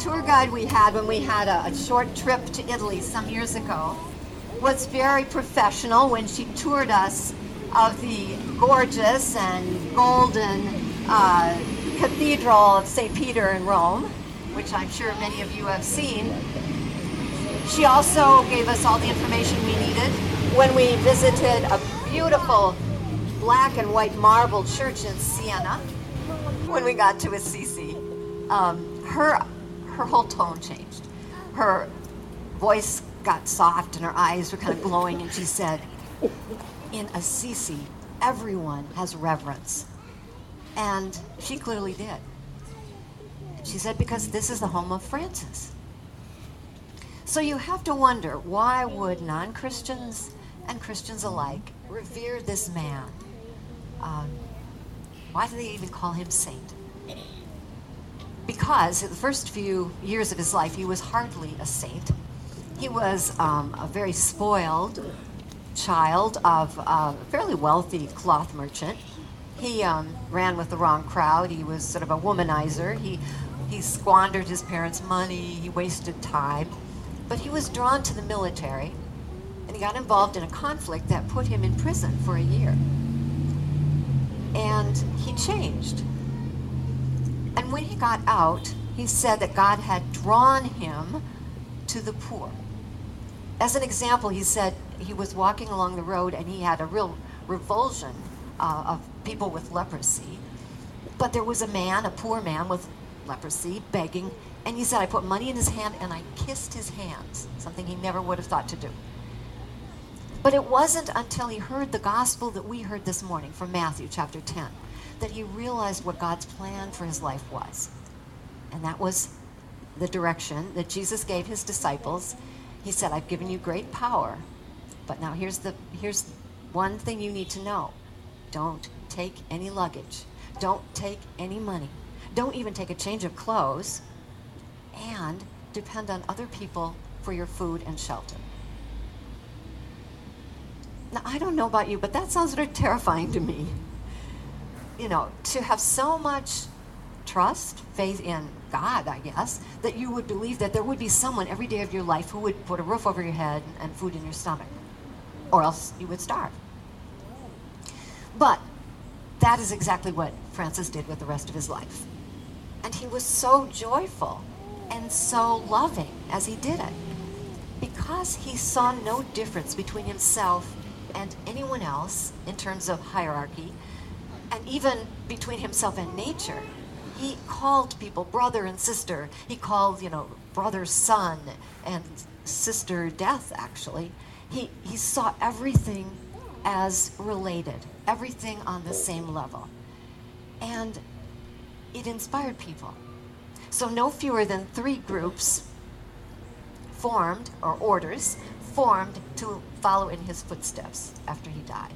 tour guide we had when we had a short trip to Italy some years ago was very professional when she toured us of the gorgeous and golden Cathedral of St. Peter in Rome, which I'm sure many of you have seen. She also gave us all the information we needed when we visited a beautiful black and white marble church in Siena. When we got to Assisi, her whole tone changed. Her voice got soft and her eyes were kind of glowing, and she said, in Assisi, everyone has reverence. And she clearly did. She said, because this is the home of Francis. So you have to wonder, why would non-Christians and Christians alike revere this man? Why do they even call him saint? Because in the first few years of his life, he was hardly a saint. He was a very spoiled child of a fairly wealthy cloth merchant. He ran with the wrong crowd. He was sort of a womanizer. He squandered his parents' money. He wasted time. But he was drawn to the military, and he got involved in a conflict that put him in prison for a year. And he changed. And when he got out, he said that God had drawn him to the poor. As an example, he said he was walking along the road and he had a real revulsion of people with leprosy. But there was a man, a poor man with leprosy, begging, and he said, I put money in his hand and I kissed his hands, something he never would have thought to do. But it wasn't until he heard the gospel that we heard this morning from Matthew chapter 10 that he realized what God's plan for his life was. And that was the direction that Jesus gave his disciples. He said, I've given you great power, but now here's one thing you need to know. Don't take any luggage. Don't take any money. Don't even take a change of clothes, and depend on other people for your food and shelter. Now, I don't know about you, but that sounds sort of terrifying to me. You know, to have so much trust, faith in God, I guess, that you would believe that there would be someone every day of your life who would put a roof over your head and food in your stomach, or else you would starve. But that is exactly what Francis did with the rest of his life. And he was so joyful and so loving as he did it, because he saw no difference between himself and anyone else in terms of hierarchy, and even between himself and nature. He called people brother and sister. He called, brother son and sister death, actually. He saw everything as related, everything on the same level. And it inspired people. So no fewer than 3 groups formed, or orders, formed to follow in his footsteps after he died.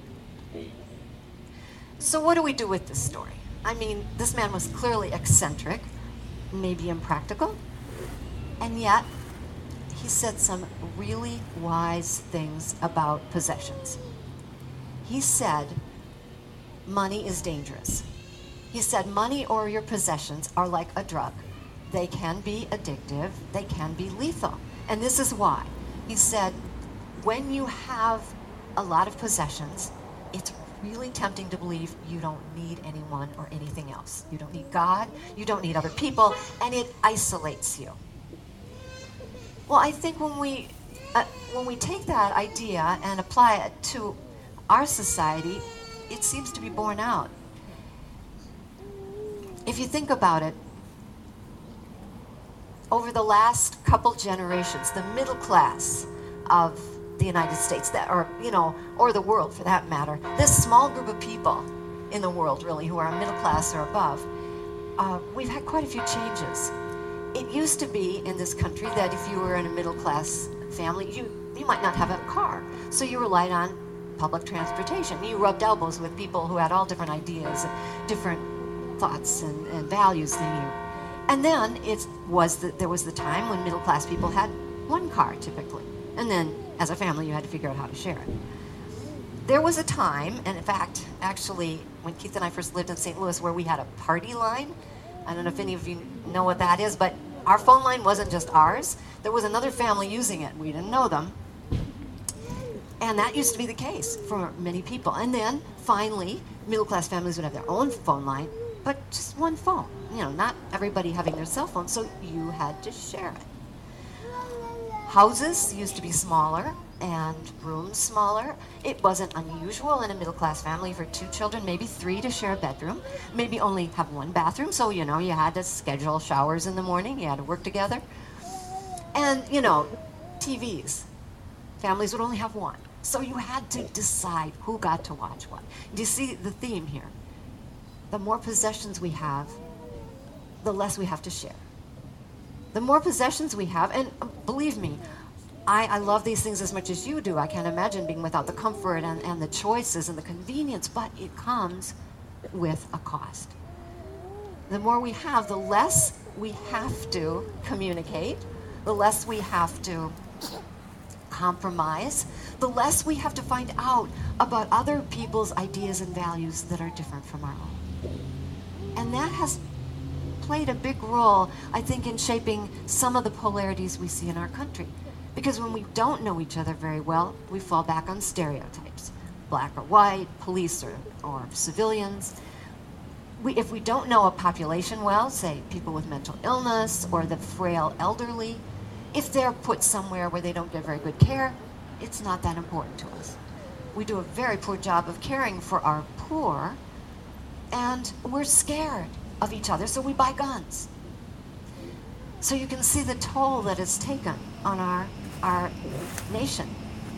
So what do we do with this story? I mean, this man was clearly eccentric, maybe impractical, and yet he said some really wise things about possessions. He said, money is dangerous. He said, money or your possessions are like a drug. They can be addictive, they can be lethal. And this is why. He said, when you have a lot of possessions, it's really tempting to believe you don't need anyone or anything else. You don't need God, you don't need other people, and it isolates you. Well, I think when we take that idea and apply it to our society, it seems to be borne out. If you think about it, over the last couple generations, the middle class of the United States, or the world for that matter, this small group of people in the world, really, who are middle class or above, we've had quite a few changes. It used to be in this country that if you were in a middle class family, you might not have a car, so you relied on public transportation. You rubbed elbows with people who had all different ideas and different thoughts and values than you. And then there was the time when middle class people had one car typically, and then as a family you had to figure out how to share it. There was a time, and in fact, actually, when Keith and I first lived in St. Louis, where we had a party line. I don't know if any of you know what that is, but our phone line wasn't just ours. There was another family using it. We didn't know them. And that used to be the case for many people. And then, finally, middle-class families would have their own phone line, but just one phone. You know, not everybody having their cell phone, so you had to share it. Houses used to be smaller and rooms smaller. It wasn't unusual in a middle-class family for 2 children, maybe 3, to share a bedroom, maybe only have 1 bathroom. So, you know, you had to schedule showers in the morning, you had to work together. And, you know, TVs. Families would only have 1. So you had to decide who got to watch what. Do you see the theme here? The more possessions we have, the less we have to share. The more possessions we have, and believe me, I love these things as much as you do. I can't imagine being without the comfort and the choices and the convenience, but it comes with a cost. The more we have, the less we have to communicate, the less we have to compromise, the less we have to find out about other people's ideas and values that are different from our own. And that has played a big role, I think, in shaping some of the polarities we see in our country. Because when we don't know each other very well, we fall back on stereotypes. Black or white, police or civilians. If we don't know a population well, say people with mental illness or the frail elderly, if they're put somewhere where they don't get very good care, it's not that important to us. We do a very poor job of caring for our poor, and we're scared of each other, so we buy guns. So you can see the toll that it's taken on our nation.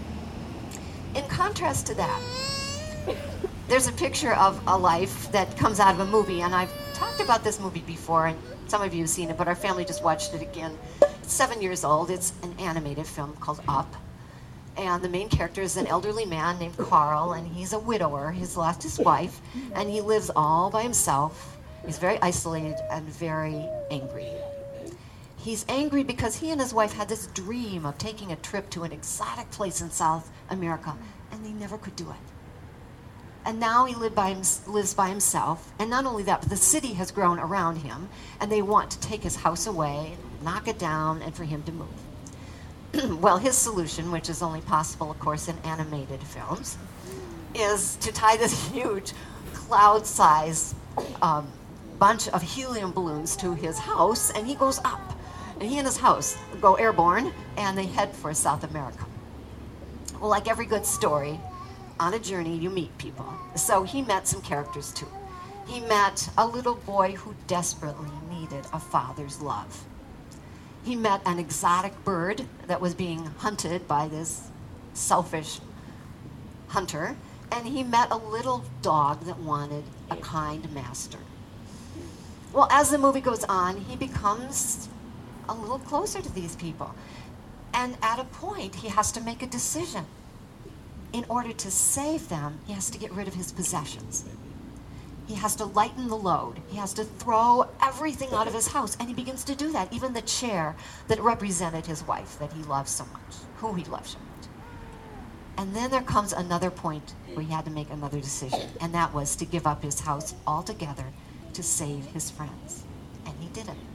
In contrast to that, there's a picture of a life that comes out of a movie, and I've talked about this movie before, and some of you have seen it, but our family just watched it again. It's 7 years old. It's an animated film called Up. And the main character is an elderly man named Carl, and he's a widower. He's lost his wife, and he lives all by himself. He's very isolated and very angry. He's angry because he and his wife had this dream of taking a trip to an exotic place in South America, and they never could do it. And now he lives by himself, and not only that, but the city has grown around him, and they want to take his house away, knock it down, and for him to move. Well, his solution, which is only possible, of course, in animated films, is to tie this huge cloud-sized bunch of helium balloons to his house, and he goes up. And he and his house go airborne, and they head for South America. Well, like every good story, on a journey, you meet people. So he met some characters, too. He met a little boy who desperately needed a father's love. He met an exotic bird that was being hunted by this selfish hunter, and he met a little dog that wanted a kind master. Well, as the movie goes on, he becomes a little closer to these people. And at a point, he has to make a decision. In order to save them, he has to get rid of his possessions. He has to lighten the load. He has to throw everything out of his house. And he begins to do that, even the chair that represented his wife that he loved so much, who he loved so much. And then there comes another point where he had to make another decision, and that was to give up his house altogether to save his friends. And he did it.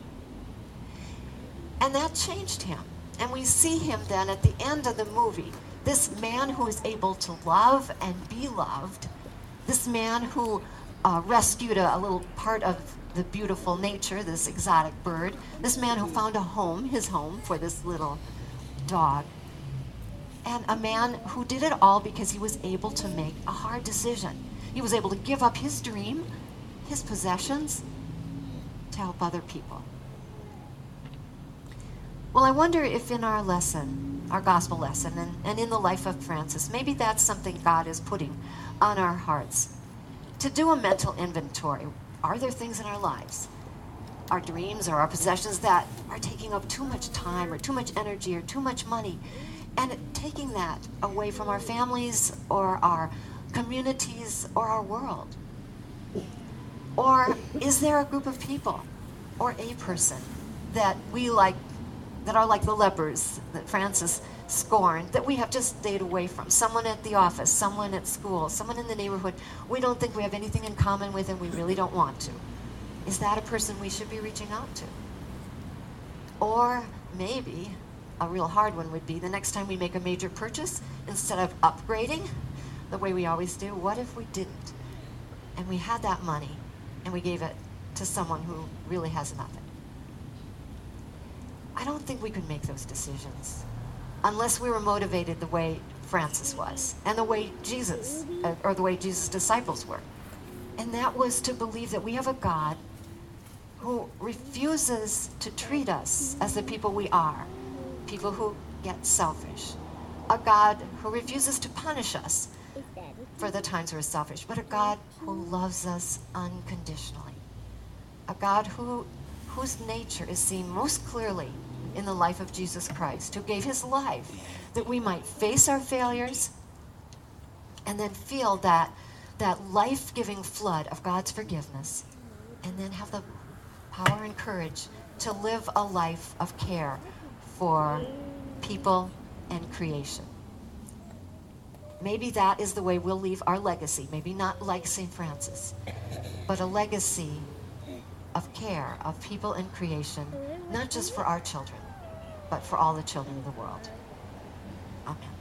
And that changed him. And we see him then at the end of the movie, this man who is able to love and be loved, this man who rescued a little part of the beautiful nature, this exotic bird, this man who found a home, his home, for this little dog, and a man who did it all because he was able to make a hard decision. He was able to give up his dream, his possessions, to help other people. Well, I wonder if in our lesson, our gospel lesson, and in the life of Francis, maybe that's something God is putting on our hearts. To do a mental inventory. Are there things in our lives, our dreams or our possessions, that are taking up too much time or too much energy or too much money, and taking that away from our families or our communities or our world? Or is there a group of people or a person that we like, that are like the lepers that Francis scorned, that we have just stayed away from? Someone at the office, someone at school, someone in the neighborhood we don't think we have anything in common with and we really don't want to. Is that a person we should be reaching out to? Or maybe a real hard one would be the next time we make a major purchase, instead of upgrading the way we always do, what if we didn't? And we had that money and we gave it to someone who really has nothing. I don't think we could make those decisions unless we were motivated the way Francis was and the way Jesus, or the way Jesus' disciples were. And that was to believe that we have a God who refuses to treat us as the people we are, people who get selfish. A God who refuses to punish us for the times we're selfish, but a God who loves us unconditionally. A God whose nature is seen most clearly in the life of Jesus Christ, who gave his life that we might face our failures and then feel that life-giving flood of God's forgiveness, and then have the power and courage to live a life of care for people and creation. Maybe that is the way we'll leave our legacy. Maybe not like St. Francis, but a legacy of care of people and creation, not just for our children, but for all the children of the world. Amen.